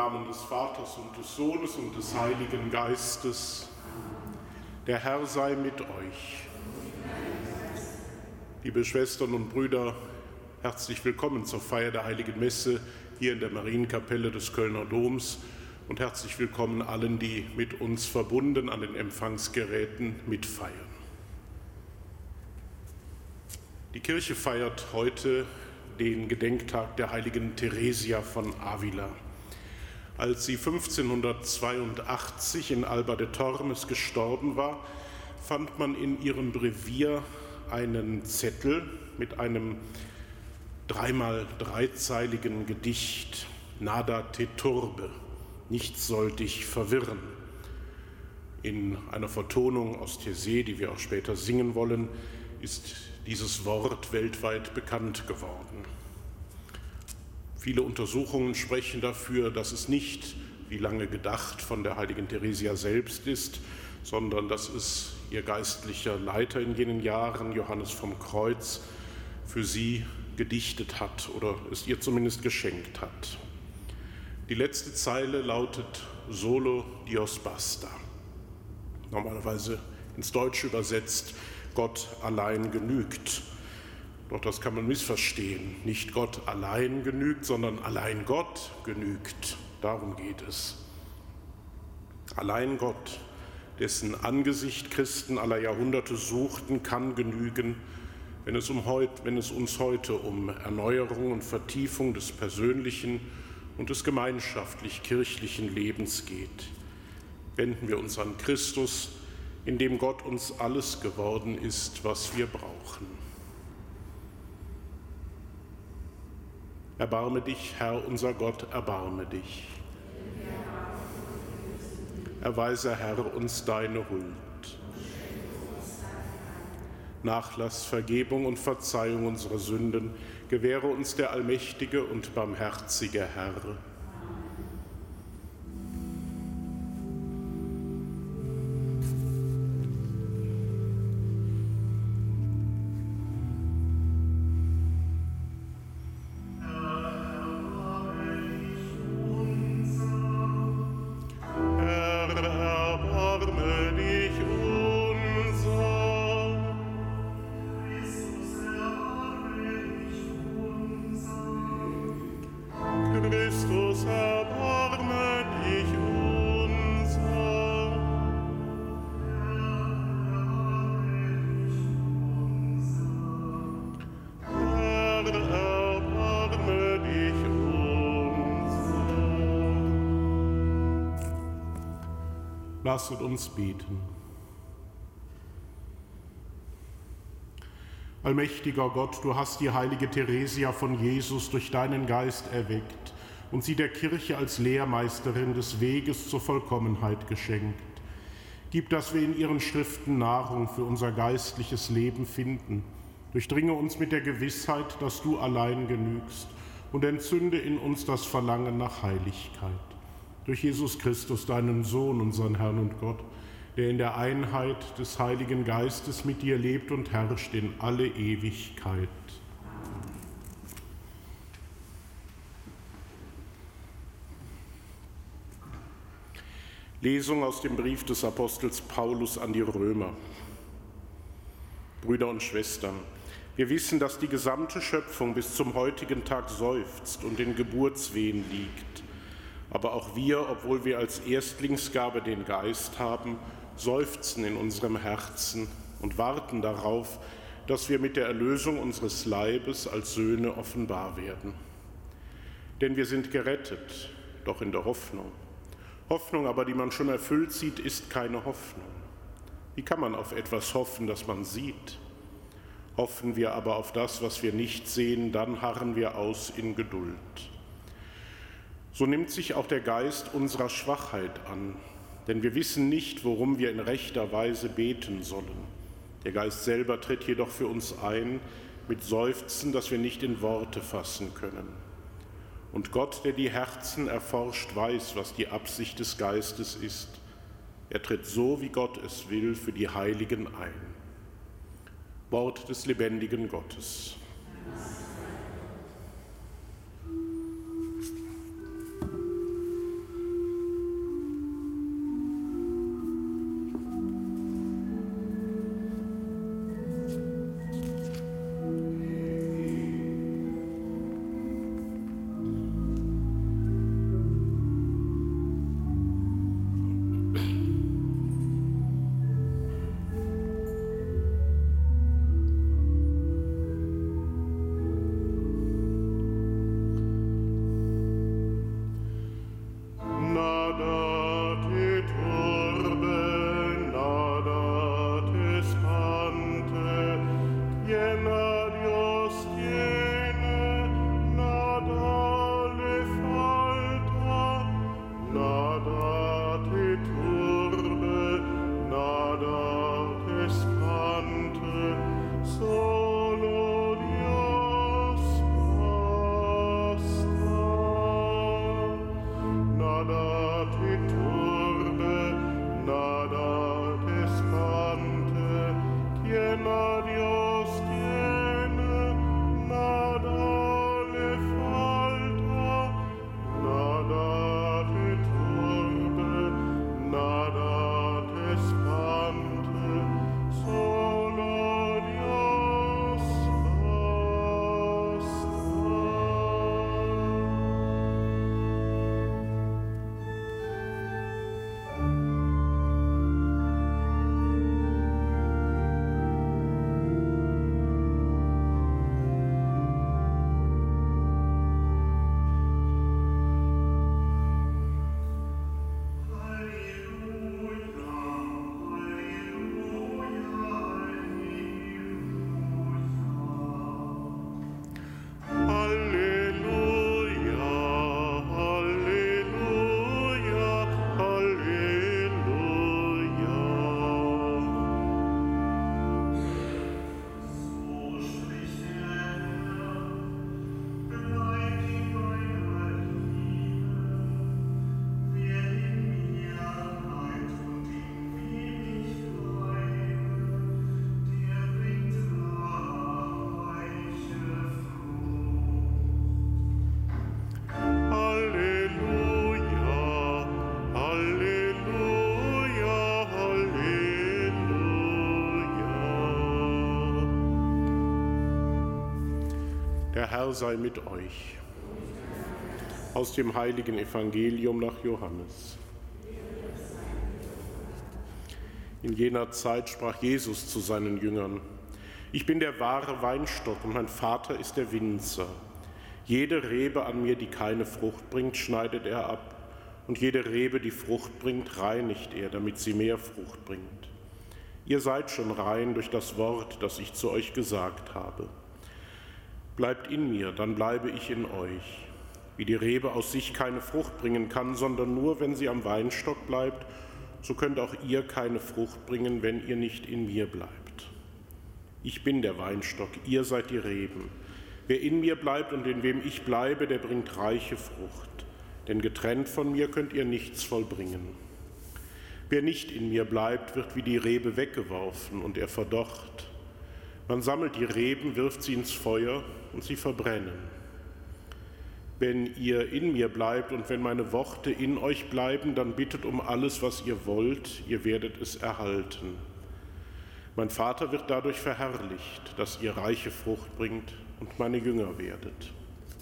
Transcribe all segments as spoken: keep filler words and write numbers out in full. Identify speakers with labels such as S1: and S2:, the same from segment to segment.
S1: Namen des Vaters und des Sohnes und des Heiligen Geistes. Der Herr sei mit euch. Liebe Schwestern und Brüder, herzlich willkommen zur Feier der Heiligen Messe hier in der Marienkapelle des Kölner Doms und herzlich willkommen allen, die mit uns verbunden an den Empfangsgeräten mitfeiern. Die Kirche feiert heute den Gedenktag der heiligen Theresia von Avila. Als sie fünfzehnhundertzweiundachtzig in Alba de Tormes gestorben war, fand man in ihrem Brevier einen Zettel mit einem dreimal dreizeiligen Gedicht, Nada te turbe, nichts soll dich verwirren. In einer Vertonung aus Taizé, die wir auch später singen wollen, ist dieses Wort weltweit bekannt geworden. Viele Untersuchungen sprechen dafür, dass es nicht, wie lange gedacht, von der heiligen Theresia selbst ist, sondern dass es ihr geistlicher Leiter in jenen Jahren, Johannes vom Kreuz, für sie gedichtet hat oder es ihr zumindest geschenkt hat. Die letzte Zeile lautet Solo Dios basta. Normalerweise ins Deutsche übersetzt, Gott allein genügt. Doch das kann man missverstehen. Nicht Gott allein genügt, sondern allein Gott genügt. Darum geht es. Allein Gott, dessen Angesicht Christen aller Jahrhunderte suchten, kann genügen, wenn es, um heut, wenn es uns heute um Erneuerung und Vertiefung des persönlichen und des gemeinschaftlich-kirchlichen Lebens geht. Wenden wir uns an Christus, in dem Gott uns alles geworden ist, was wir brauchen. Erbarme dich, Herr unser Gott, erbarme dich. Erweise, Herr, uns deine Huld. Nachlass, Vergebung und Verzeihung unserer Sünden gewähre uns der allmächtige und barmherzige Herr. Lasset uns beten. Allmächtiger Gott, du hast die heilige Theresia von Jesus durch deinen Geist erweckt und sie der Kirche als Lehrmeisterin des Weges zur Vollkommenheit geschenkt. Gib, dass wir in ihren Schriften Nahrung für unser geistliches Leben finden. Durchdringe uns mit der Gewissheit, dass du allein genügst und entzünde in uns das Verlangen nach Heiligkeit. Durch Jesus Christus, deinen Sohn, unseren Herrn und Gott, der in der Einheit des Heiligen Geistes mit dir lebt und herrscht in alle Ewigkeit. Lesung aus dem Brief des Apostels Paulus an die Römer. Brüder und Schwestern, wir wissen, dass die gesamte Schöpfung bis zum heutigen Tag seufzt und in Geburtswehen liegt. Aber auch wir, obwohl wir als Erstlingsgabe den Geist haben, seufzen in unserem Herzen und warten darauf, dass wir mit der Erlösung unseres Leibes als Söhne offenbar werden. Denn wir sind gerettet, doch in der Hoffnung. Hoffnung aber, die man schon erfüllt sieht, ist keine Hoffnung. Wie kann man auf etwas hoffen, das man sieht? Hoffen wir aber auf das, was wir nicht sehen, dann harren wir aus in Geduld. So nimmt sich auch der Geist unserer Schwachheit an, denn wir wissen nicht, worum wir in rechter Weise beten sollen. Der Geist selber tritt jedoch für uns ein mit Seufzen, das wir nicht in Worte fassen können. Und Gott, der die Herzen erforscht, weiß, was die Absicht des Geistes ist. Er tritt so, wie Gott es will, für die Heiligen ein. Wort des lebendigen Gottes. Der Herr sei mit euch. Aus dem heiligen Evangelium nach Johannes. In jener Zeit sprach Jesus zu seinen Jüngern: Ich bin der wahre Weinstock und mein Vater ist der Winzer. Jede Rebe an mir, die keine Frucht bringt, schneidet er ab. Und jede Rebe, die Frucht bringt, reinigt er, damit sie mehr Frucht bringt. Ihr seid schon rein durch das Wort, das ich zu euch gesagt habe. Bleibt in mir, dann bleibe ich in euch. Wie die Rebe aus sich keine Frucht bringen kann, sondern nur, wenn sie am Weinstock bleibt, so könnt auch ihr keine Frucht bringen, wenn ihr nicht in mir bleibt. Ich bin der Weinstock, ihr seid die Reben. Wer in mir bleibt und in wem ich bleibe, der bringt reiche Frucht. Denn getrennt von mir könnt ihr nichts vollbringen. Wer nicht in mir bleibt, wird wie die Rebe weggeworfen und er verdorrt. Man sammelt die Reben, wirft sie ins Feuer und sie verbrennen. Wenn ihr in mir bleibt und wenn meine Worte in euch bleiben, dann bittet um alles, was ihr wollt, ihr werdet es erhalten. Mein Vater wird dadurch verherrlicht, dass ihr reiche Frucht bringt und meine Jünger werdet.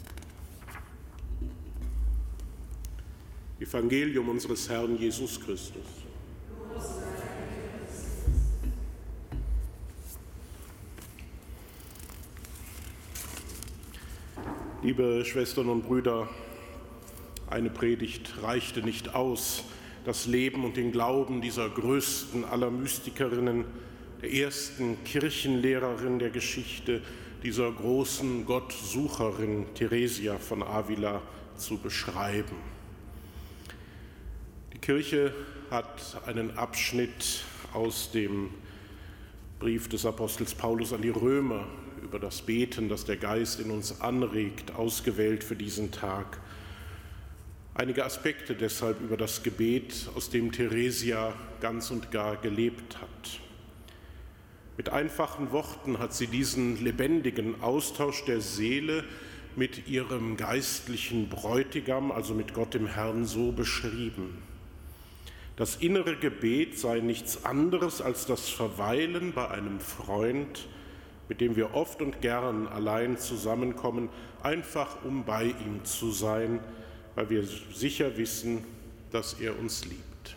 S1: Evangelium unseres Herrn Jesus Christus. Liebe Schwestern und Brüder, eine Predigt reichte nicht aus, das Leben und den Glauben dieser größten aller Mystikerinnen, der ersten Kirchenlehrerin der Geschichte, dieser großen Gottsucherin Theresia von Avila zu beschreiben. Die Kirche hat einen Abschnitt aus dem Brief des Apostels Paulus an die Römer über das Beten, das der Geist in uns anregt, ausgewählt für diesen Tag. Einige Aspekte deshalb über das Gebet, aus dem Theresia ganz und gar gelebt hat. Mit einfachen Worten hat sie diesen lebendigen Austausch der Seele mit ihrem geistlichen Bräutigam, also mit Gott dem Herrn, so beschrieben. Das innere Gebet sei nichts anderes als das Verweilen bei einem Freund, mit dem wir oft und gern allein zusammenkommen, einfach um bei ihm zu sein, weil wir sicher wissen, dass er uns liebt.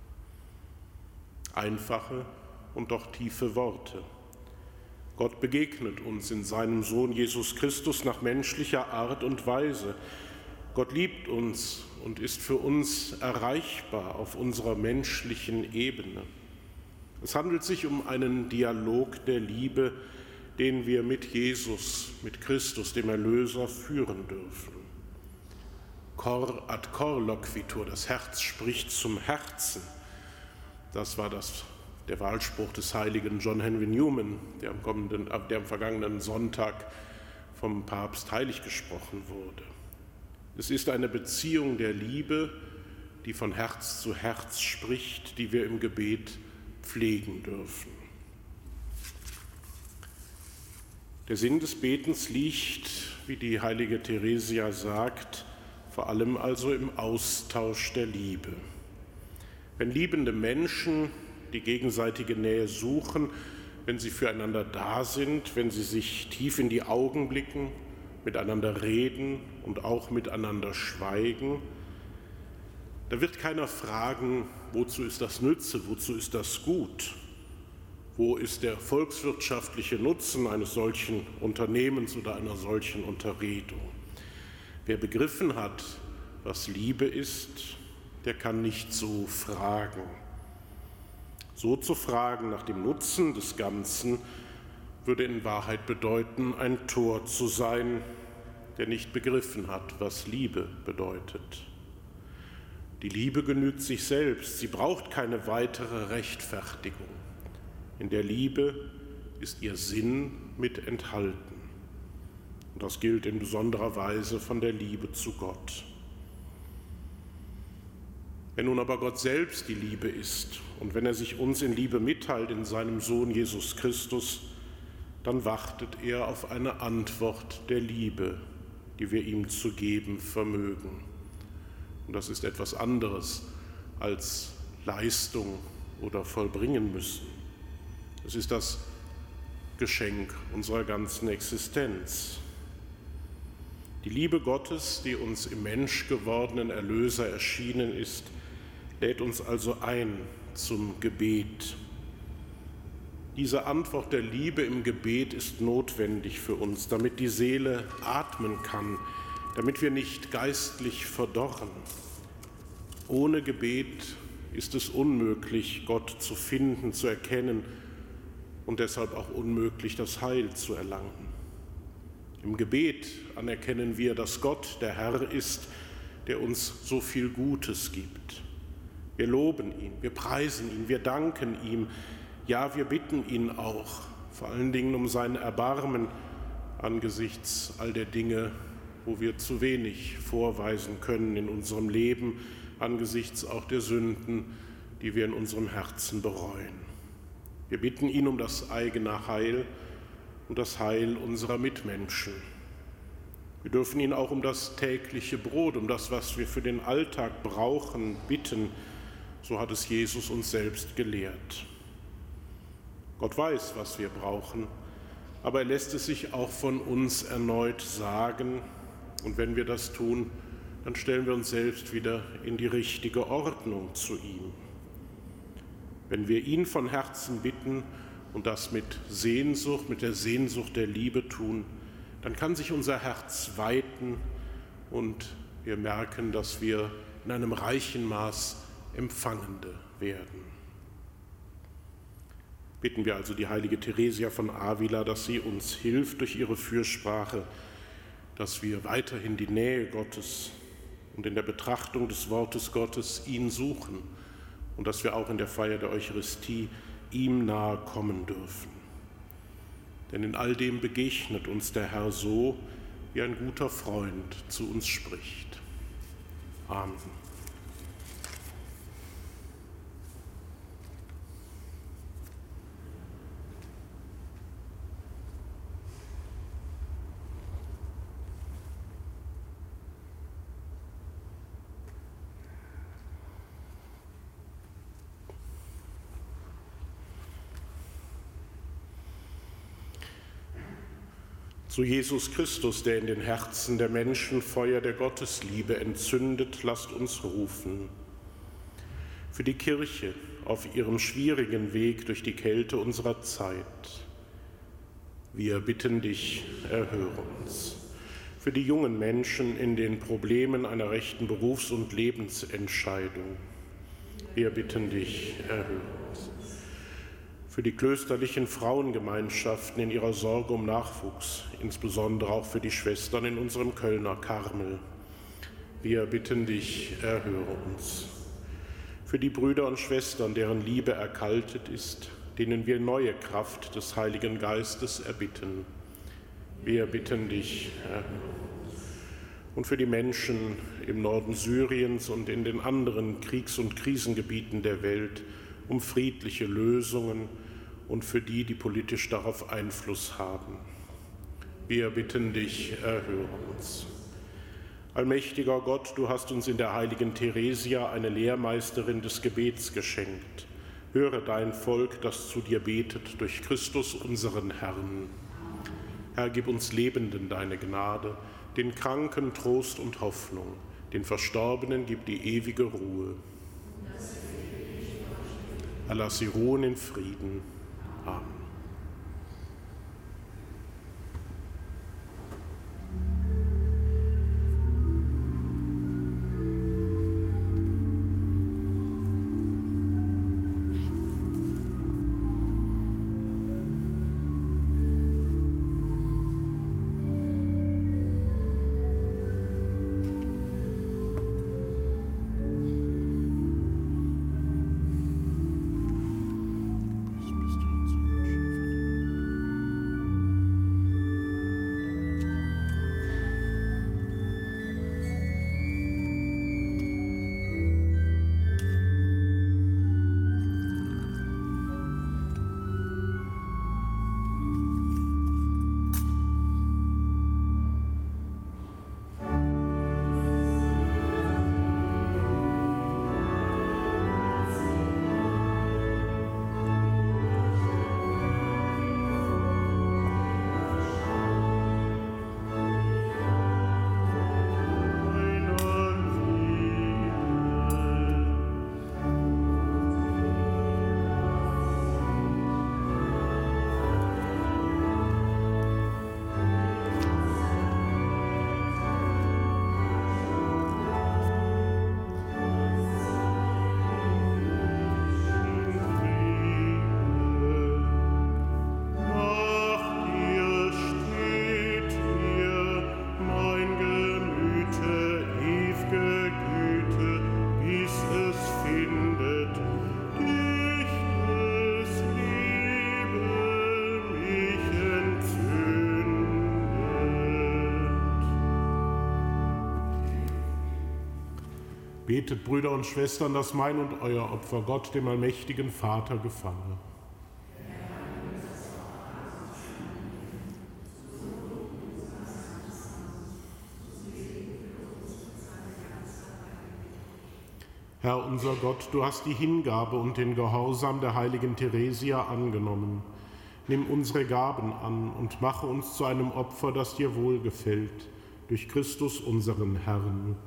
S1: Einfache und doch tiefe Worte. Gott begegnet uns in seinem Sohn Jesus Christus nach menschlicher Art und Weise. Gott liebt uns und ist für uns erreichbar auf unserer menschlichen Ebene. Es handelt sich um einen Dialog der Liebe, den wir mit Jesus, mit Christus, dem Erlöser, führen dürfen. Cor ad cor loquitur, das Herz spricht zum Herzen. Das war das, der Wahlspruch des heiligen John Henry Newman, der am, kommenden, der am vergangenen Sonntag vom Papst heilig gesprochen wurde. Es ist eine Beziehung der Liebe, die von Herz zu Herz spricht, die wir im Gebet pflegen dürfen. Der Sinn des Betens liegt, wie die heilige Theresia sagt, vor allem also im Austausch der Liebe. Wenn liebende Menschen die gegenseitige Nähe suchen, wenn sie füreinander da sind, wenn sie sich tief in die Augen blicken, miteinander reden und auch miteinander schweigen, da wird keiner fragen, wozu ist das Nütze, wozu ist das gut? Wo ist der volkswirtschaftliche Nutzen eines solchen Unternehmens oder einer solchen Unterredung? Wer begriffen hat, was Liebe ist, der kann nicht so fragen. So zu fragen nach dem Nutzen des Ganzen würde in Wahrheit bedeuten, ein Tor zu sein, der nicht begriffen hat, was Liebe bedeutet. Die Liebe genügt sich selbst, sie braucht keine weitere Rechtfertigung. In der Liebe ist ihr Sinn mit enthalten. Und das gilt in besonderer Weise von der Liebe zu Gott. Wenn nun aber Gott selbst die Liebe ist und wenn er sich uns in Liebe mitteilt in seinem Sohn Jesus Christus, dann wartet er auf eine Antwort der Liebe, die wir ihm zu geben vermögen. Und das ist etwas anderes als Leistung oder vollbringen müssen. Es ist das Geschenk unserer ganzen Existenz. Die Liebe Gottes, die uns im menschgewordenen Erlöser erschienen ist, lädt uns also ein zum Gebet. Diese Antwort der Liebe im Gebet ist notwendig für uns, damit die Seele atmen kann, damit wir nicht geistlich verdorren. Ohne Gebet ist es unmöglich, Gott zu finden, zu erkennen und deshalb auch unmöglich, das Heil zu erlangen. Im Gebet anerkennen wir, dass Gott der Herr ist, der uns so viel Gutes gibt. Wir loben ihn, wir preisen ihn, wir danken ihm. Ja, wir bitten ihn auch, vor allen Dingen um sein Erbarmen angesichts all der Dinge, wo wir zu wenig vorweisen können in unserem Leben, angesichts auch der Sünden, die wir in unserem Herzen bereuen. Wir bitten ihn um das eigene Heil und das Heil unserer Mitmenschen. Wir dürfen ihn auch um das tägliche Brot, um das, was wir für den Alltag brauchen, bitten. So hat es Jesus uns selbst gelehrt. Gott weiß, was wir brauchen, aber er lässt es sich auch von uns erneut sagen. Und wenn wir das tun, dann stellen wir uns selbst wieder in die richtige Ordnung zu ihm. Wenn wir ihn von Herzen bitten und das mit Sehnsucht, mit der Sehnsucht der Liebe tun, dann kann sich unser Herz weiten und wir merken, dass wir in einem reichen Maß Empfangende werden. Bitten wir also die heilige Theresia von Avila, dass sie uns hilft durch ihre Fürsprache, dass wir weiterhin die Nähe Gottes und in der Betrachtung des Wortes Gottes ihn suchen und dass wir auch in der Feier der Eucharistie ihm nahe kommen dürfen. Denn in all dem begegnet uns der Herr so, wie ein guter Freund zu uns spricht. Amen. Zu Jesus Christus, der in den Herzen der Menschen Feuer der Gottesliebe entzündet, lasst uns rufen. Für die Kirche auf ihrem schwierigen Weg durch die Kälte unserer Zeit. Wir bitten dich, erhöre uns. Für die jungen Menschen in den Problemen einer rechten Berufs- und Lebensentscheidung. Wir bitten dich, erhöre uns. Für die klösterlichen Frauengemeinschaften in ihrer Sorge um Nachwuchs, insbesondere auch für die Schwestern in unserem Kölner Karmel. Wir bitten dich, erhöre uns. Für die Brüder und Schwestern, deren Liebe erkaltet ist, denen wir neue Kraft des Heiligen Geistes erbitten. Wir bitten dich, erhöre uns. Und für die Menschen im Norden Syriens und in den anderen Kriegs- und Krisengebieten der Welt um friedliche Lösungen und für die, die politisch darauf Einfluss haben. Wir bitten dich, erhöre uns. Allmächtiger Gott, du hast uns in der heiligen Theresia eine Lehrmeisterin des Gebets geschenkt. Höre dein Volk, das zu dir betet, durch Christus unseren Herrn. Herr, gib uns Lebenden deine Gnade, den Kranken Trost und Hoffnung, den Verstorbenen gib die ewige Ruhe. Erlass sie ruhen in Frieden. Amen. Bist du uns wünschen? Betet, Brüder und Schwestern, dass mein und euer Opfer Gott, dem allmächtigen Vater, gefalle. Herr unser Gott, du hast die Hingabe und den Gehorsam der heiligen Theresia angenommen. Nimm unsere Gaben an und mache uns zu einem Opfer, das dir wohlgefällt, durch Christus unseren Herrn.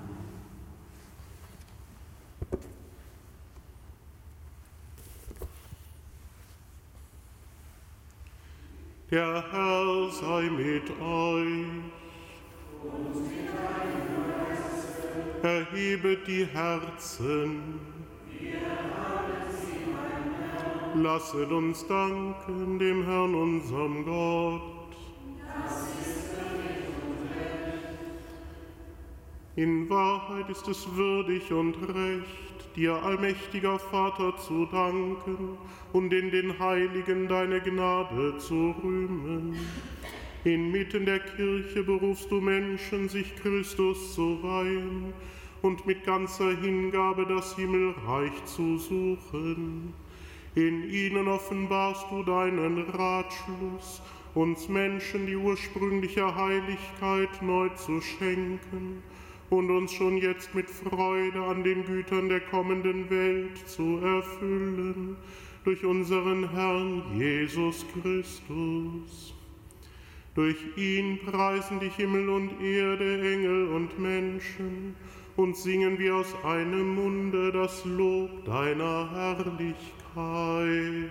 S1: Der Herr sei mit euch. Und mit deinem Geiste. Erhebet die Herzen. Wir haben sie, mein Herr. Lasset uns danken dem Herrn, unserem Gott. Das ist würdig und recht. In Wahrheit ist es würdig und recht, dir, allmächtiger Vater, zu danken und in den Heiligen deine Gnade zu rühmen. Inmitten der Kirche berufst du Menschen, sich Christus zu weihen und mit ganzer Hingabe das Himmelreich zu suchen. In ihnen offenbarst du deinen Ratschluss, uns Menschen die ursprüngliche Heiligkeit neu zu schenken und uns schon jetzt mit Freude an den Gütern der kommenden Welt zu erfüllen, durch unseren Herrn Jesus Christus. Durch ihn preisen dich Himmel und Erde, Engel und Menschen, und singen wir aus einem Munde das Lob deiner Herrlichkeit.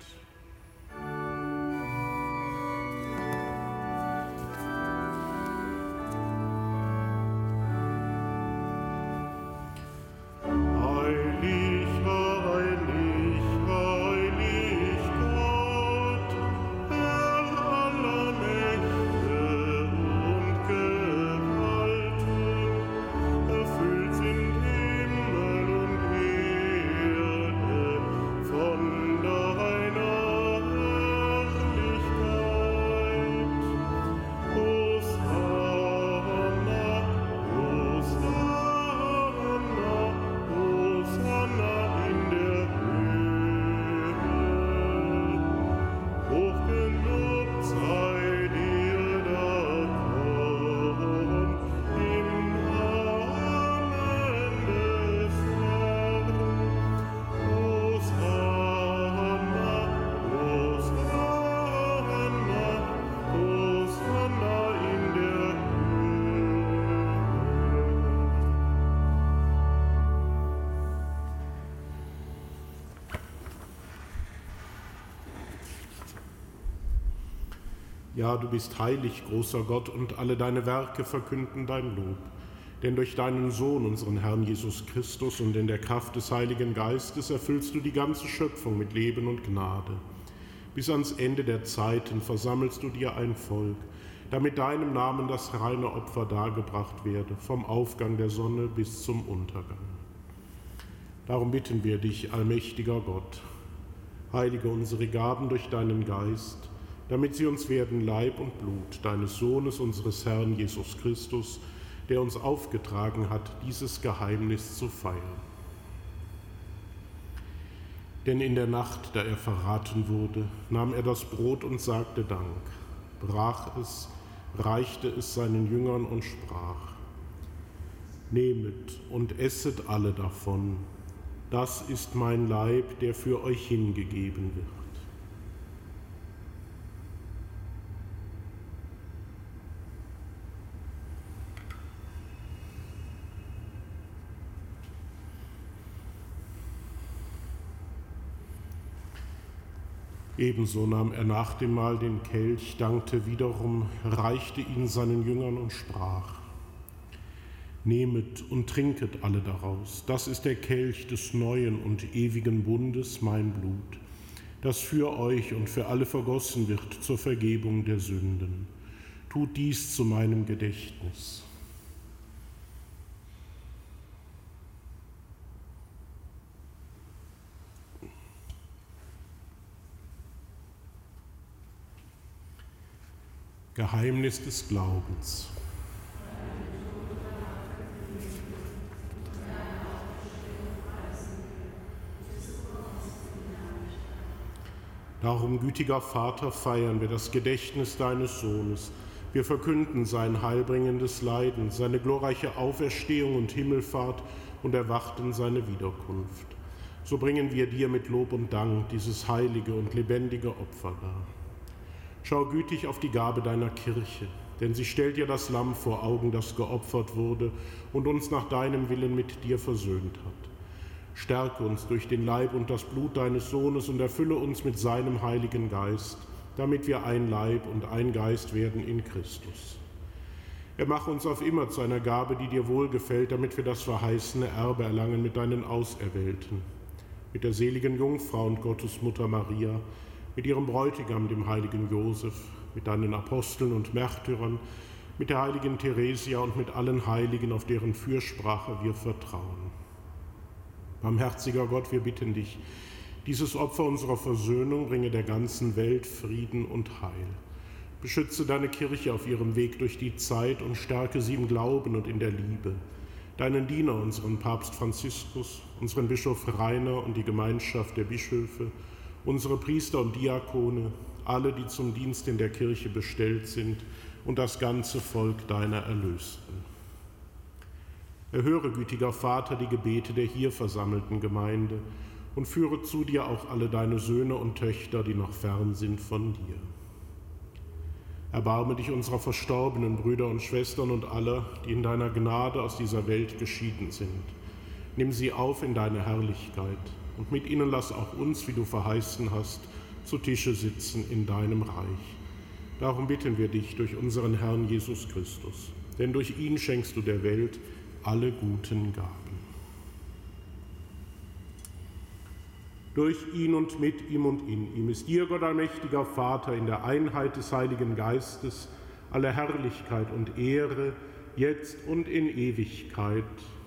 S1: Ja, du bist heilig, großer Gott, und alle deine Werke verkünden dein Lob. Denn durch deinen Sohn, unseren Herrn Jesus Christus, und in der Kraft des Heiligen Geistes erfüllst du die ganze Schöpfung mit Leben und Gnade. Bis ans Ende der Zeiten versammelst du dir ein Volk, damit deinem Namen das reine Opfer dargebracht werde, vom Aufgang der Sonne bis zum Untergang. Darum bitten wir dich, allmächtiger Gott, heilige unsere Gaben durch deinen Geist, damit sie uns werden Leib und Blut deines Sohnes, unseres Herrn Jesus Christus, der uns aufgetragen hat, dieses Geheimnis zu feiern. Denn in der Nacht, da er verraten wurde, nahm er das Brot und sagte Dank, brach es, reichte es seinen Jüngern und sprach: Nehmet und esset alle davon, das ist mein Leib, der für euch hingegeben wird. Ebenso nahm er nach dem Mahl den Kelch, dankte wiederum, reichte ihn seinen Jüngern und sprach: Nehmet und trinket alle daraus, das ist der Kelch des neuen und ewigen Bundes, mein Blut, das für euch und für alle vergossen wird zur Vergebung der Sünden. Tut dies zu meinem Gedächtnis. Geheimnis des Glaubens. Darum, gütiger Vater, feiern wir das Gedächtnis deines Sohnes. Wir verkünden sein heilbringendes Leiden, seine glorreiche Auferstehung und Himmelfahrt und erwarten seine Wiederkunft. So bringen wir dir mit Lob und Dank dieses heilige und lebendige Opfer dar. Schau gütig auf die Gabe deiner Kirche, denn sie stellt dir das Lamm vor Augen, das geopfert wurde und uns nach deinem Willen mit dir versöhnt hat. Stärke uns durch den Leib und das Blut deines Sohnes und erfülle uns mit seinem Heiligen Geist, damit wir ein Leib und ein Geist werden in Christus. Er mache uns auf immer zu einer Gabe, die dir wohlgefällt, damit wir das verheißene Erbe erlangen mit deinen Auserwählten, mit der seligen Jungfrau und Gottesmutter Maria, mit ihrem Bräutigam, dem heiligen Josef, mit deinen Aposteln und Märtyrern, mit der heiligen Theresia und mit allen Heiligen, auf deren Fürsprache wir vertrauen. Barmherziger Gott, wir bitten dich, dieses Opfer unserer Versöhnung bringe der ganzen Welt Frieden und Heil. Beschütze deine Kirche auf ihrem Weg durch die Zeit und stärke sie im Glauben und in der Liebe. Deinen Diener, unseren Papst Franziskus, unseren Bischof Rainer und die Gemeinschaft der Bischöfe, unsere Priester und Diakone, alle, die zum Dienst in der Kirche bestellt sind, und das ganze Volk deiner Erlösten. Erhöre, gütiger Vater, die Gebete der hier versammelten Gemeinde und führe zu dir auch alle deine Söhne und Töchter, die noch fern sind von dir. Erbarme dich unserer verstorbenen Brüder und Schwestern und aller, die in deiner Gnade aus dieser Welt geschieden sind. Nimm sie auf in deine Herrlichkeit und mit ihnen lass auch uns, wie du verheißen hast, zu Tische sitzen in deinem Reich. Darum bitten wir dich durch unseren Herrn Jesus Christus, denn durch ihn schenkst du der Welt alle guten Gaben. Durch ihn und mit ihm und in ihm ist dir, Gott allmächtiger Vater, in der Einheit des Heiligen Geistes, alle Herrlichkeit und Ehre, jetzt und in Ewigkeit.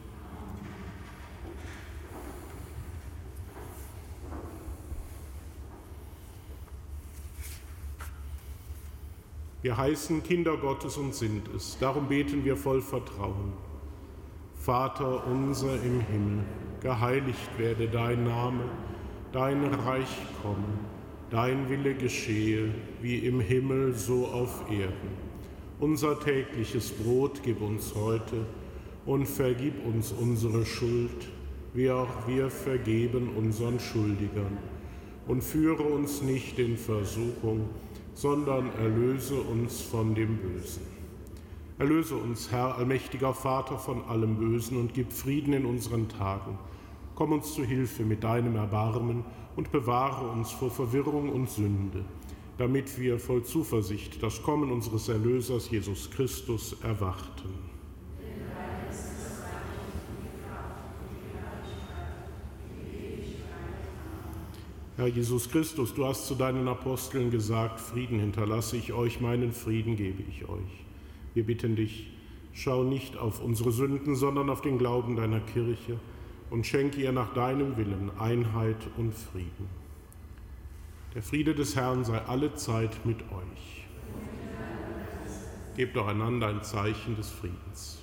S1: Wir heißen Kinder Gottes und sind es, darum beten wir voll Vertrauen. Vater unser im Himmel, geheiligt werde dein Name, dein Reich komme, dein Wille geschehe, wie im Himmel so auf Erden. Unser tägliches Brot gib uns heute und vergib uns unsere Schuld, wie auch wir vergeben unseren Schuldigern. Und führe uns nicht in Versuchung, sondern erlöse uns von dem Bösen. Erlöse uns, Herr, allmächtiger Vater, von allem Bösen und gib Frieden in unseren Tagen. Komm uns zu Hilfe mit deinem Erbarmen und bewahre uns vor Verwirrung und Sünde, damit wir voll Zuversicht das Kommen unseres Erlösers Jesus Christus erwarten. Herr Jesus Christus, du hast zu deinen Aposteln gesagt, Frieden hinterlasse ich euch, meinen Frieden gebe ich euch. Wir bitten dich, schau nicht auf unsere Sünden, sondern auf den Glauben deiner Kirche und schenke ihr nach deinem Willen Einheit und Frieden. Der Friede des Herrn sei allezeit mit euch. Gebt doch einander ein Zeichen des Friedens.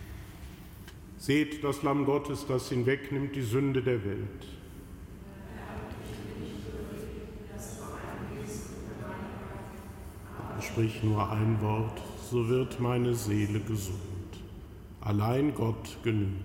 S1: Seht das Lamm Gottes, das hinwegnimmt die Sünde der Welt. sprich nur ein Wort, so wird meine Seele gesund. Allein Gott genügt.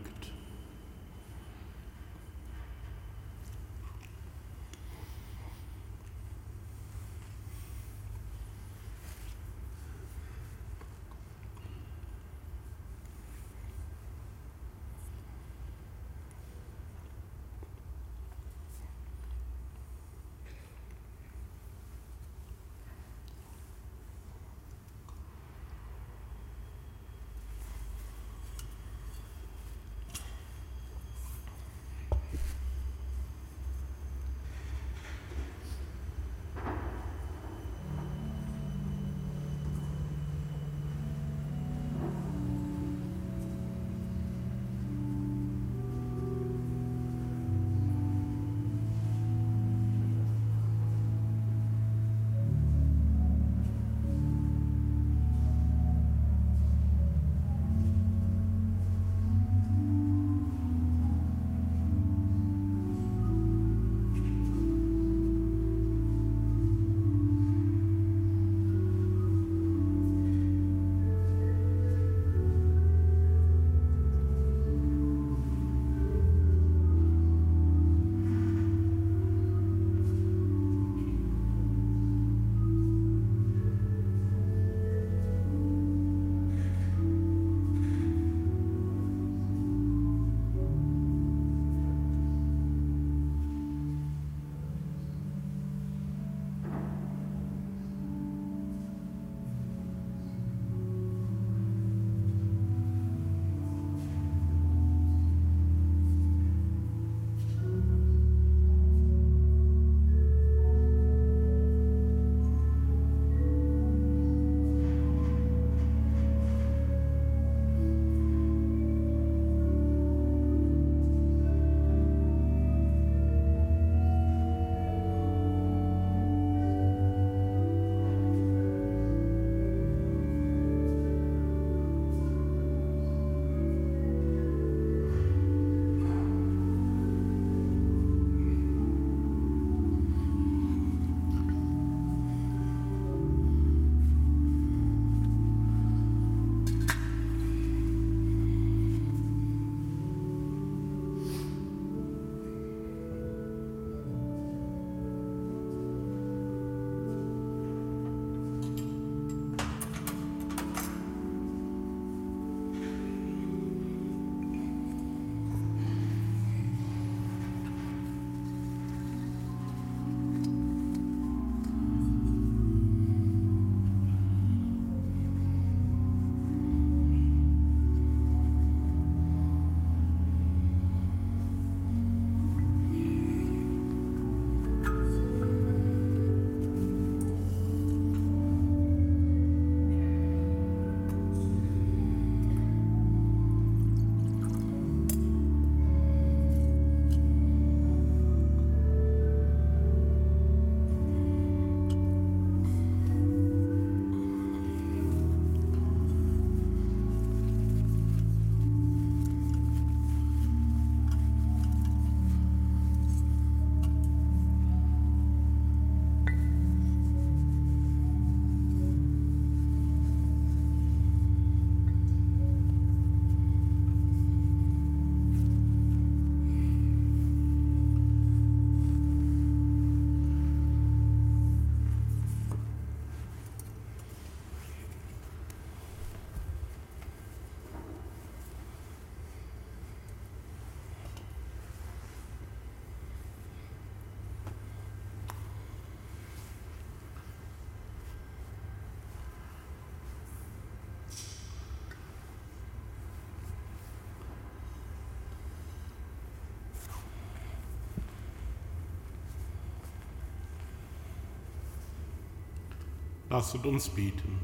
S2: Lasset uns beten.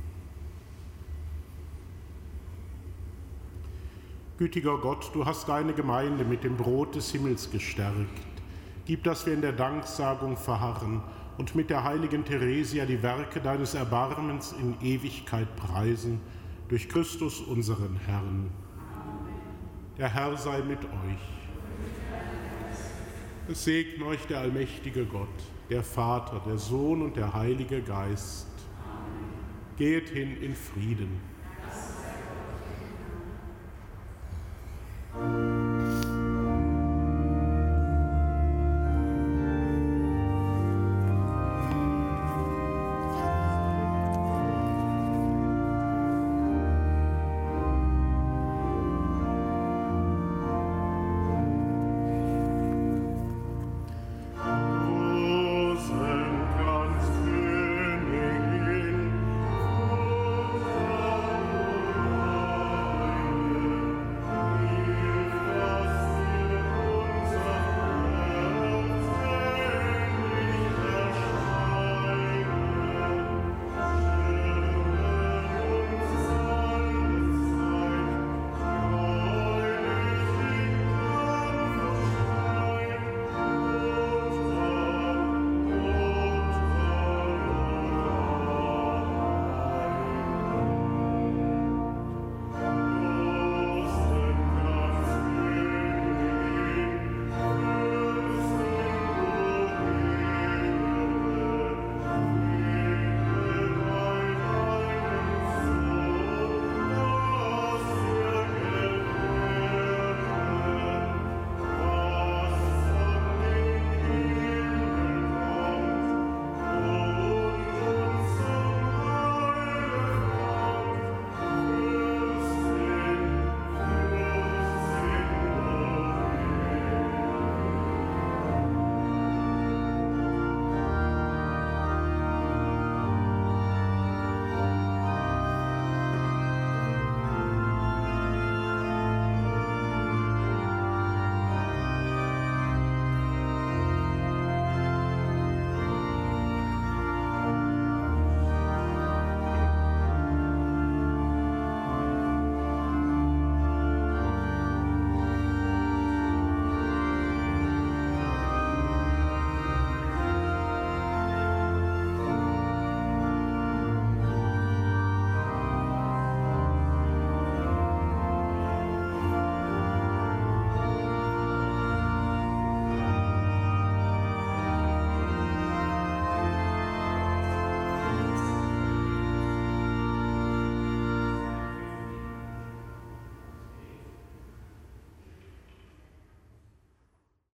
S2: Gütiger Gott, du hast deine Gemeinde mit dem Brot des Himmels gestärkt. Gib, dass wir in der Danksagung verharren und mit der heiligen Theresia die Werke deines Erbarmens in Ewigkeit preisen, durch Christus unseren Herrn. Der Herr sei mit euch. Es segne euch der allmächtige Gott, der Vater, der Sohn und der Heilige Geist.
S3: Amen.
S2: Gehet hin in Frieden.